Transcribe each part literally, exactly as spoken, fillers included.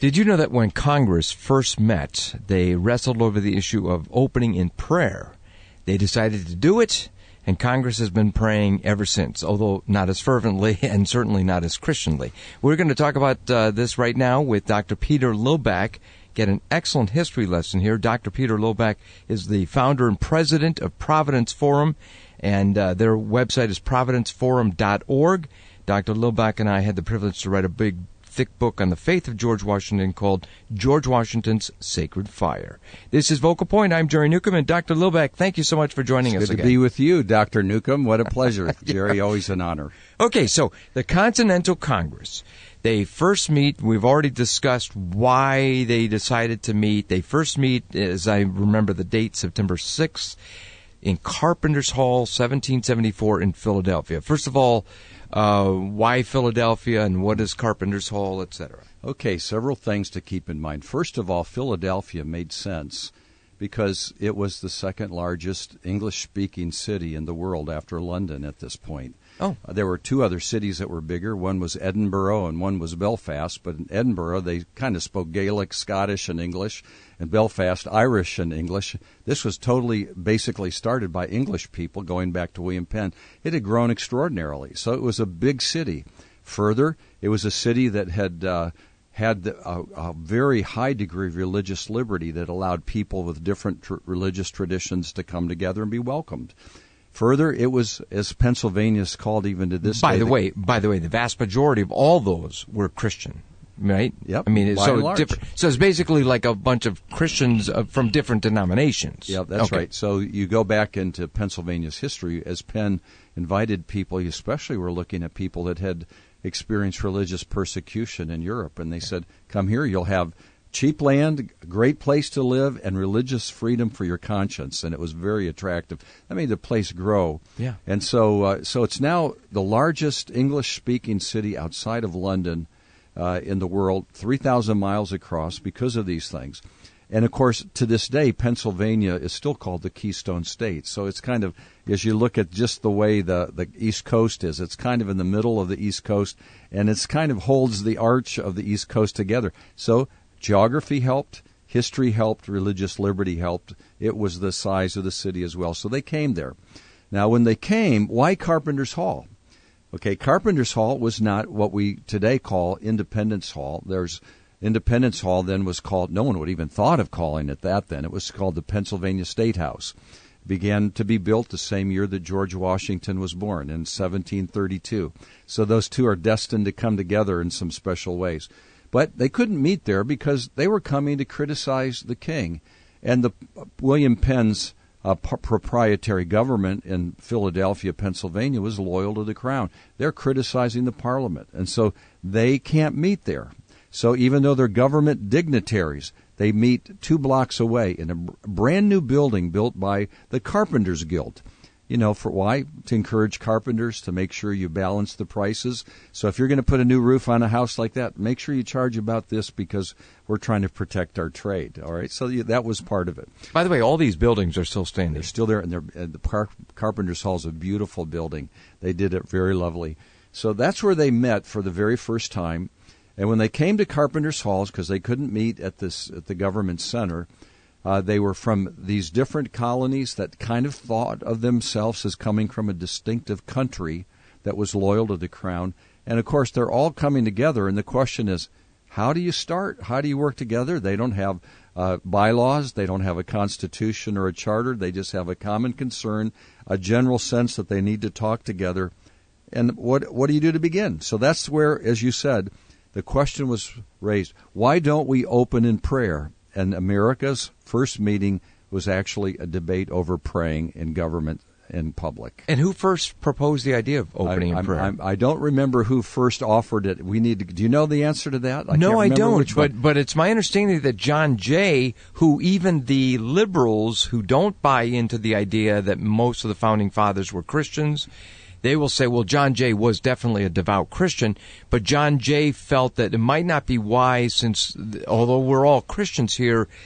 Did you know that when Congress first met, they wrestled over the issue of opening in prayer? They decided to do it, and Congress has been praying ever since, although not as fervently and certainly not as Christianly. We're going to talk about uh, this right now with Doctor Peter Lillback. Get an excellent history lesson here. Doctor Peter Lillback is the founder and president of Providence Forum, and uh, their website is providence forum dot org. Doctor Lillback and I had the privilege to write a big thick book on the faith of George Washington called George Washington's Sacred Fire. This is Vocal Point. I'm Jerry Newcomb, and Doctor Lillback, thank you so much for joining it's us good again. Good to be with you, Doctor Newcomb. What a pleasure. Jerry, always an honor. Okay, so the Continental Congress, they first meet, we've already discussed why they decided to meet. They first meet, as I remember the date, September sixth, in Carpenter's Hall, seventeen seventy-four in Philadelphia. First of all, Uh, why Philadelphia, and what is Carpenter's Hall, et cetera? Okay, several things to keep in mind. First of all, Philadelphia made sense because it was the second largest English-speaking city in the world after London at this point. Oh. Uh, there were two other cities that were bigger. One was Edinburgh and one was Belfast. But in Edinburgh, they kind of spoke Gaelic, Scottish, and English. And Belfast, Irish and English. This was totally basically started by English people going back to William Penn. It had grown extraordinarily. So it was a big city. Further, it was a city that had uh, had a, a very high degree of religious liberty that allowed people with different tr- religious traditions to come together and be welcomed. Further, it was, as Pennsylvania is called even to this by day. The way, by the way, the vast majority of all those were Christian, right? Yep. I mean, it's by so and large. different. So it's basically like a bunch of Christians uh, from different denominations. Yeah, that's okay. right. So you go back into Pennsylvania's history as Penn invited people, especially we're looking at people that had experienced religious persecution in Europe, and they said, come here, you'll have cheap land, great place to live, and religious freedom for your conscience. And it was very attractive. That made the place grow. Yeah. And so uh, so it's now the largest English-speaking city outside of London uh, in the world, three thousand miles across because of these things. And, of course, to this day, Pennsylvania is still called the Keystone State. So it's kind of, as you look at just the way the, the East Coast is, it's kind of in the middle of the East Coast, and it's kind of holds the arch of the East Coast together. So geography helped, history helped, religious liberty helped. It was the size of the city as well. So they came there. Now, when they came, why Carpenter's Hall? Okay, Carpenter's Hall was not what we today call Independence Hall. There's Independence Hall then was called, no one would even thought of calling it that then. It was called the Pennsylvania State House. It began to be built the same year that George Washington was born, in seventeen thirty-two. So those two are destined to come together in some special ways. But they couldn't meet there because they were coming to criticize the king. And the uh, William Penn's uh, p- proprietary government in Philadelphia, Pennsylvania, was loyal to the crown. They're criticizing the parliament, and so they can't meet there. So even though they're government dignitaries, they meet two blocks away in a brand new building built by the Carpenters Guild. You know, for why? To encourage carpenters to make sure you balance the prices. So if you're going to put a new roof on a house like that, make sure you charge about this because we're trying to protect our trade. All right, so that was part of it. By the way, all these buildings are still standing. They're still there, and, they're, and the Car- Carpenters Hall is a beautiful building. They did it very lovely. So that's where they met for the very first time. And when they came to Carpenter's Halls, because they couldn't meet at this at the government center, uh, they were from these different colonies that kind of thought of themselves as coming from a distinctive country that was loyal to the crown. And, of course, they're all coming together, and the question is, how do you start? How do you work together? They don't have uh, bylaws. They don't have a constitution or a charter. They just have a common concern, a general sense that they need to talk together. And what what do you do to begin? So that's where, as you said, the question was raised, why don't we open in prayer? And America's first meeting was actually a debate over praying in government in public. And who first proposed the idea of opening I, in prayer? I'm, I don't remember who first offered it. We need to, do you know the answer to that? I no, can't I remember don't. which But one. but it's my understanding that John Jay, who even the liberals who don't buy into the idea that most of the founding fathers were Christians, they will say, well, John Jay was definitely a devout Christian, but John Jay felt that it might not be wise since, although we're all Christians here,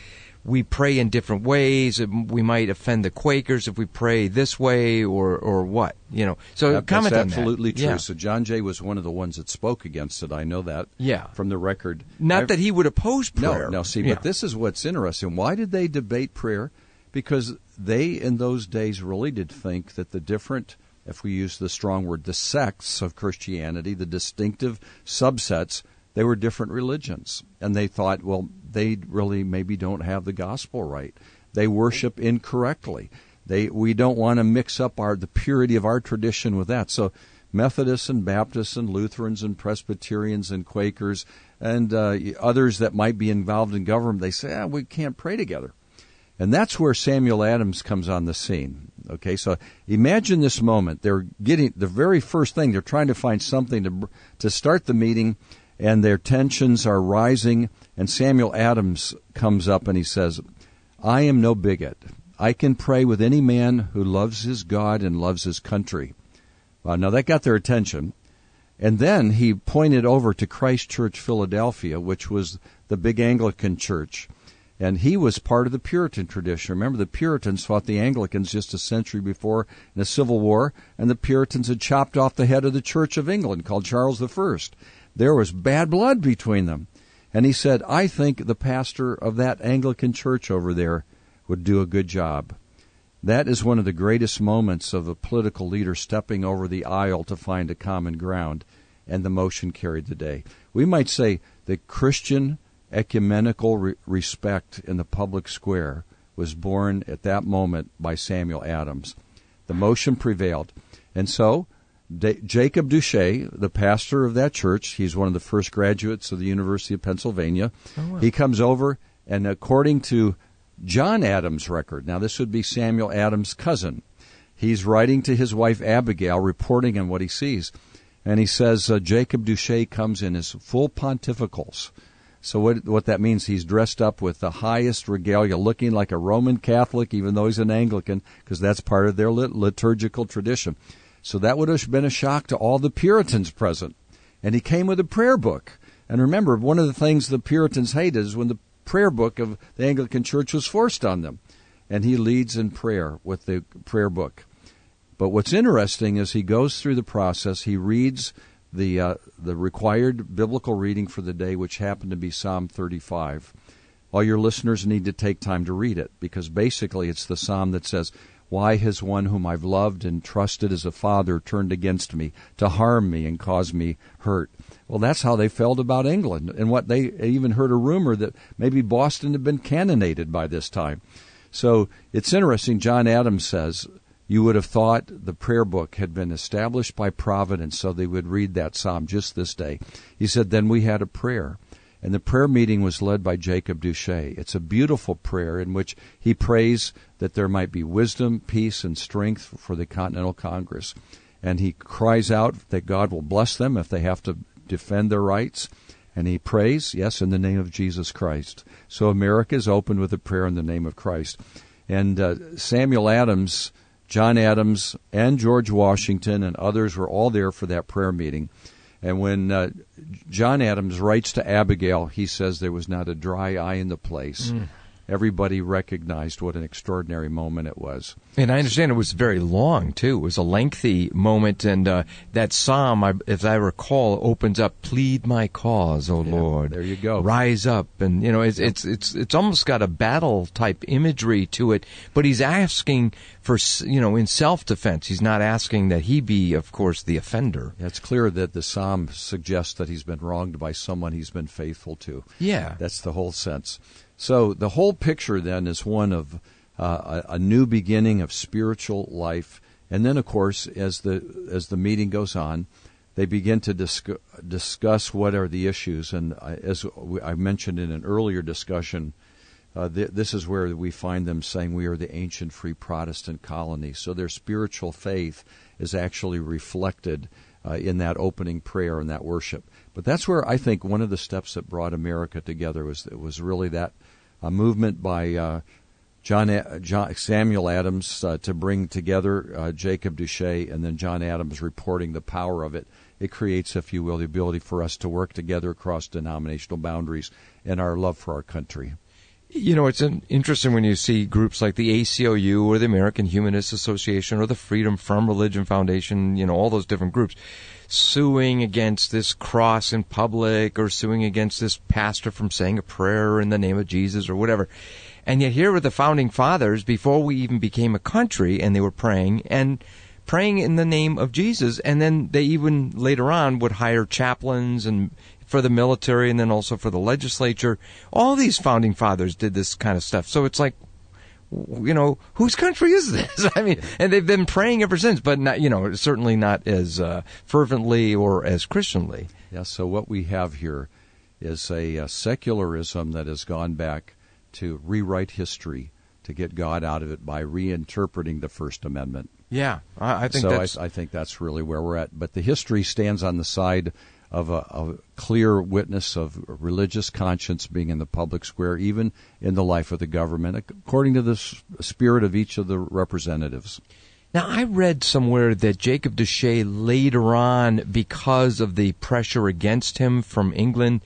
we pray in different ways. We might offend the Quakers if we pray this way, or or what, you know. So that, comment that's on that. Absolutely true. Yeah. So John Jay was one of the ones that spoke against it. I know that. Yeah. From the record. Not I've, that he would oppose prayer. No, no. See, yeah. but this is what's interesting. Why did they debate prayer? Because they, in those days, really did think that the different, if we use the strong word, the sects of Christianity, the distinctive subsets, they were different religions. And they thought, well, they really maybe don't have the gospel right. They worship incorrectly. They we don't want to mix up our the purity of our tradition with that. So Methodists and Baptists and Lutherans and Presbyterians and Quakers and uh, others that might be involved in government, they say, ah, we can't pray together. And that's where Samuel Adams comes on the scene. Okay, so imagine this moment. They're getting the very first thing, they're trying to find something to to start the meeting, and their tensions are rising, and Samuel Adams comes up and he says, I am no bigot. I can pray with any man who loves his God and loves his country. Well, now that got their attention. And then he pointed over to Christ Church, Philadelphia, which was the big Anglican church. And he was part of the Puritan tradition. Remember, the Puritans fought the Anglicans just a century before in a civil war, and the Puritans had chopped off the head of the Church of England, called Charles the First. There was bad blood between them. And he said, I think the pastor of that Anglican church over there would do a good job. That is one of the greatest moments of a political leader stepping over the aisle to find a common ground, and the motion carried the day. We might say the Christian ecumenical re- respect in the public square was born at that moment by Samuel Adams. The motion prevailed. And so D- Jacob Duché, the pastor of that church, he's one of the first graduates of the University of Pennsylvania. Oh, wow. He comes over, and according to John Adams' record, now this would be Samuel Adams' cousin, he's writing to his wife Abigail, reporting on what he sees. And he says uh, Jacob Duché comes in his full pontificals. So what what that means, he's dressed up with the highest regalia, looking like a Roman Catholic, even though he's an Anglican, because that's part of their lit- liturgical tradition. So that would have been a shock to all the Puritans present. And he came with a prayer book. And remember, one of the things the Puritans hated is when the prayer book of the Anglican Church was forced on them. And he leads in prayer with the prayer book. But what's interesting is he goes through the process, he reads the uh, the required biblical reading for the day, which happened to be Psalm thirty-five. All your listeners need to take time to read it, because basically it's the psalm that says, why has one whom I've loved and trusted as a father turned against me to harm me and cause me hurt? Well, that's how they felt about England, and what they even heard a rumor that maybe Boston had been cannonaded by this time. So it's interesting. John Adams says, you would have thought the prayer book had been established by providence so they would read that psalm just this day. He said, then we had a prayer. And the prayer meeting was led by Jacob Duché. It's a beautiful prayer in which he prays that there might be wisdom, peace, and strength for the Continental Congress. And he cries out that God will bless them if they have to defend their rights. And he prays, yes, in the name of Jesus Christ. So America is opened with a prayer in the name of Christ. And uh, Samuel Adams, John Adams, and George Washington and others were all there for that prayer meeting. And when uh, John Adams writes to Abigail, he says there was not a dry eye in the place. Mm. Everybody recognized what an extraordinary moment it was. And I understand it was very long, too. It was a lengthy moment, and uh, that psalm, I, as I recall, opens up, plead my cause, O yeah, Lord. There you go. Rise up. And, you know, it's, yep. it's, it's, it's almost got a battle-type imagery to it, but he's asking for, you know, in self-defense. He's not asking that he be, of course, the offender. Yeah, it's clear that the psalm suggests that he's been wronged by someone he's been faithful to. Yeah. That's the whole sense. So the whole picture then is one of uh, a, a new beginning of spiritual life, and then, of course, as the as the meeting goes on, they begin to discuss, discuss what are the issues. And I, as I mentioned in an earlier discussion, uh, th- this is where we find them saying we are the ancient free Protestant colony. So their spiritual faith is actually reflected uh, in that opening prayer and that worship. But that's where I think one of the steps that brought America together was it was really that a movement by uh, John, A- John Samuel Adams uh, to bring together uh, Jacob Duché, and then John Adams reporting the power of it. It creates, if you will, the ability for us to work together across denominational boundaries and our love for our country. You know, it's an, interesting when you see groups like the A C O U or the American Humanist Association or the Freedom From Religion Foundation, you know, all those different groups suing against this cross in public or suing against this pastor from saying a prayer in the name of Jesus or whatever. And yet here were the founding fathers before we even became a country, and they were praying and praying in the name of Jesus. And then they even later on would hire chaplains and for the military and then also for the legislature. All these founding fathers did this kind of stuff. So it's like, you know, whose country is this? I mean, and they've been praying ever since, but not, you know, certainly not as uh, fervently or as Christianly. Yeah, so what we have here is a, a secularism that has gone back to rewrite history, to get God out of it by reinterpreting the First Amendment. Yeah, I, I think so that's... I, I think that's really where we're at. But the history stands on the side of a, a clear witness of religious conscience being in the public square, even in the life of the government, according to the s- spirit of each of the representatives. Now, I read somewhere that Jacob Duché later on, because of the pressure against him from England,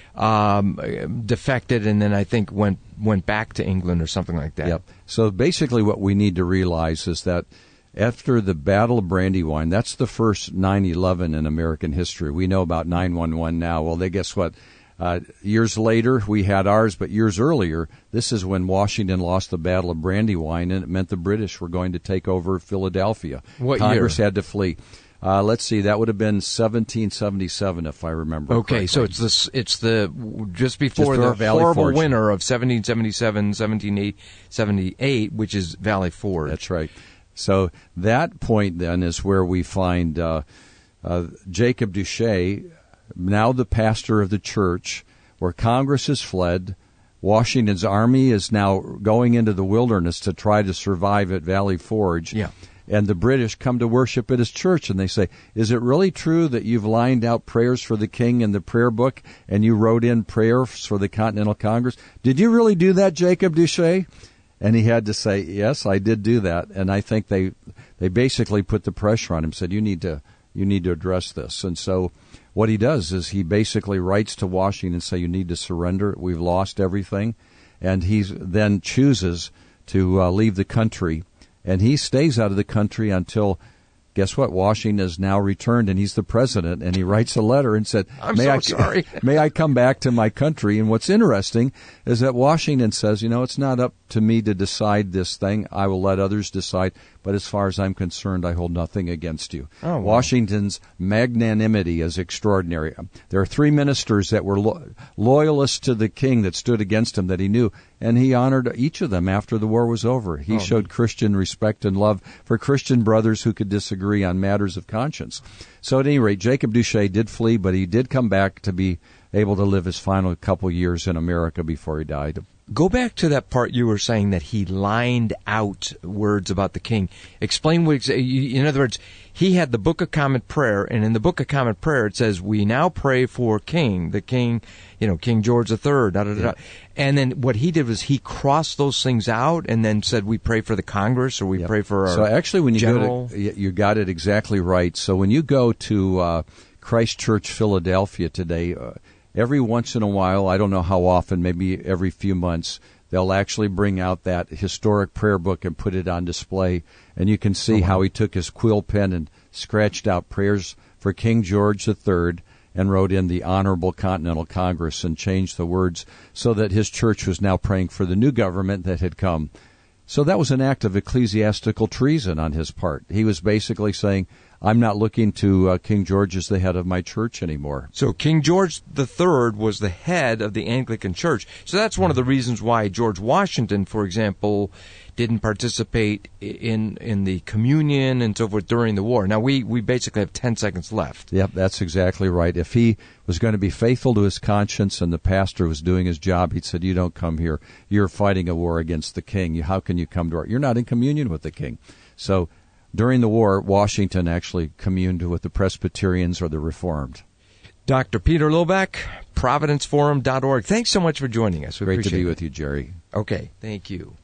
um, defected and then I think went went back to England or something like that. Yep. So basically what we need to realize is that after the Battle of Brandywine, that's the first nine eleven in American history. We know about nine one one now. Well, they guess what? Uh, years later, we had ours, but years earlier, this is when Washington lost the Battle of Brandywine, and it meant the British were going to take over Philadelphia. What Congress year? had to flee. Uh, let's see, that would have been seventeen seventy-seven, if I remember Okay, correctly. so it's the it's the just before Just the Valley horrible Forge. winter of seventeen seventy-seven, seventeen seventy-eight, which is Valley Forge. That's right. So that point then is where we find uh, uh, Jacob Duché, now the pastor of the church, where Congress has fled. Washington's army is now going into the wilderness to try to survive at Valley Forge. Yeah. And the British come to worship at his church, and they say, is it really true that you've lined out prayers for the king in the prayer book, and you wrote in prayers for the Continental Congress? Did you really do that, Jacob Duché? And he had to say, yes, I did do that. And I think they they basically put the pressure on him, said, you need to you need to address this. And so what he does is he basically writes to Washington and say, you need to surrender. We've lost everything. And he then chooses to uh, leave the country. And he stays out of the country until, guess what? Washington has now returned, and he's the president. And he writes a letter and said, I'm may so I, sorry. may I come back to my country? And what's interesting is that Washington says, you know, it's not up to me to decide this thing. I will let others decide. But as far as I'm concerned, I hold nothing against you. Oh, wow. Washington's magnanimity is extraordinary. There are three ministers that were lo- loyalists to the king that stood against him that he knew, and he honored each of them after the war was over. He Oh, showed Christian respect and love for Christian brothers who could disagree on matters of conscience. So at any rate, Jacob Duché did flee, but he did come back to be able to live his final couple years in America before he died. Go back to that part you were saying that he lined out words about the king. Explain what, in other words, he had the Book of Common Prayer, and in the Book of Common Prayer it says, we now pray for king, the king, you know, King George the Third, da, da, da, da. And then what he did was he crossed those things out and then said, we pray for the Congress, or we Yep. pray for our So actually when you general. go to, y- you got it exactly right. So when you go to uh, Christ Church, Philadelphia today, uh, every once in a while, I don't know how often, maybe every few months, they'll actually bring out that historic prayer book and put it on display. And you can see Oh, wow. how he took his quill pen and scratched out prayers for King George the Third and wrote in the Honorable Continental Congress and changed the words so that his church was now praying for the new government that had come. So that was an act of ecclesiastical treason on his part. He was basically saying, I'm not looking to uh, King George as the head of my church anymore. So King George the Third was the head of the Anglican Church. So that's one of the reasons why George Washington, for example, didn't participate in in the communion and so forth during the war. Now, we, we basically have ten seconds left. Yep, that's exactly right. If he was going to be faithful to his conscience and the pastor was doing his job, he'd said, you don't come here. You're fighting a war against the king. How can you come to our... You're not in communion with the king. So during the war, Washington actually communed with the Presbyterians or the Reformed. Doctor Peter Loback, Providence Forum dot org. Thanks so much for joining us. We Great to appreciate be it. with you, Jerry. Okay, thank you.